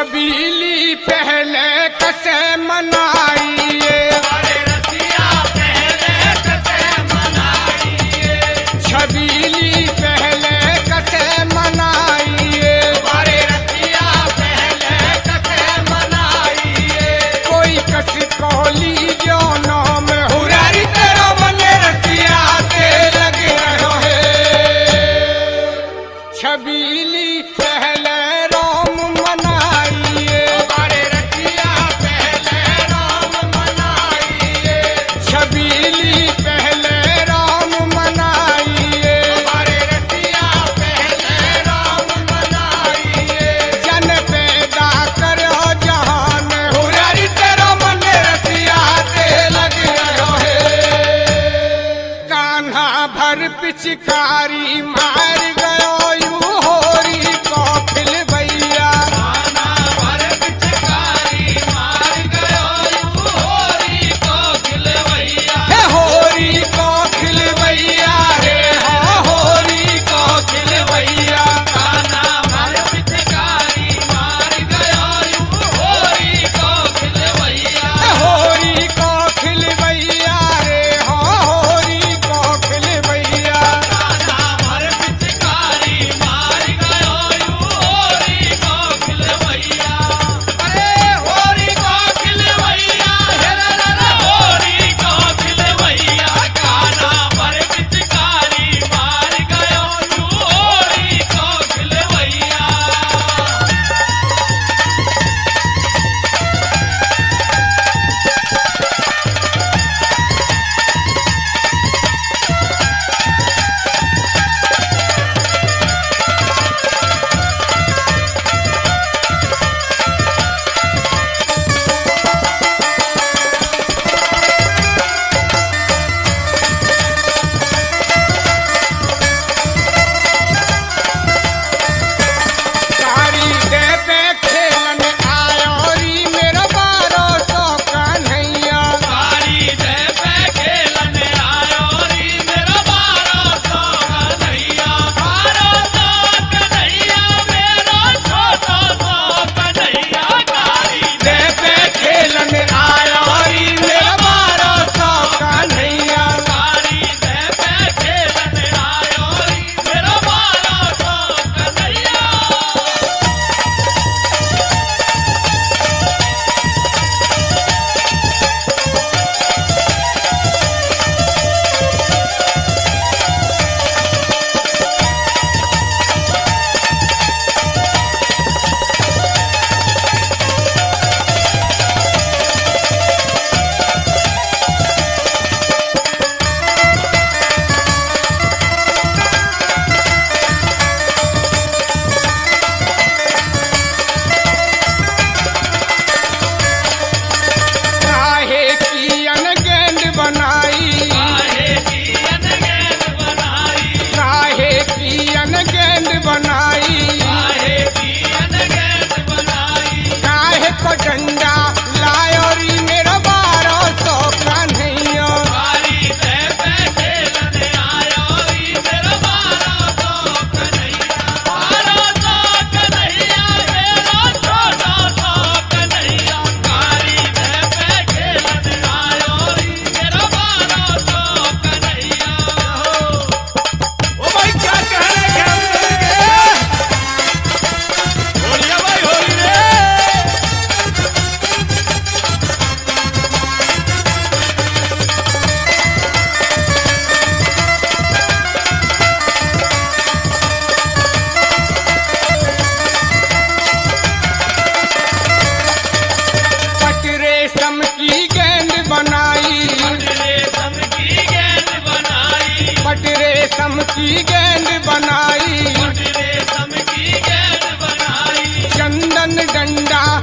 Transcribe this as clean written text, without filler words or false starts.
छबीली पहले कसे मनाइए, छबीली पहले कसे मनाइए, कोई कस कोली जो नाम हुरारी तेरा बने रतिया के लगे रहो है। छबीली पहले राम मनाइए, छबीली पहले राम मनाइए, जन पैदा करो जहान हुरारी तेरा मन रतिया ते लग रहो है। कान्हा भर पिचकारी मार गयो यू होरी कौफिल भैया, हे होरी कौफिल भैया रे, हाँ होरी कौफिल भैया, हे होरी कौफिल भैया रे, हाँ होरी कौफिल भैया। कारी दे पे खेलन आयो री मेरा 1200 कन्हैया, दे पे खेलन आयो री मेरा 1200 कन्हैया, काहे की अनगेंद बनाई, काहे की अनगेंद बनाई, काहे को डंडा लायो री मेरा 1200 कन्हैया, ओ भाई क्या कह रहे हैं होलिया भाई होली रे। पट रेशम की गेंद बनाई, पट रेशम की गेंद बनाई, चंदन डंडा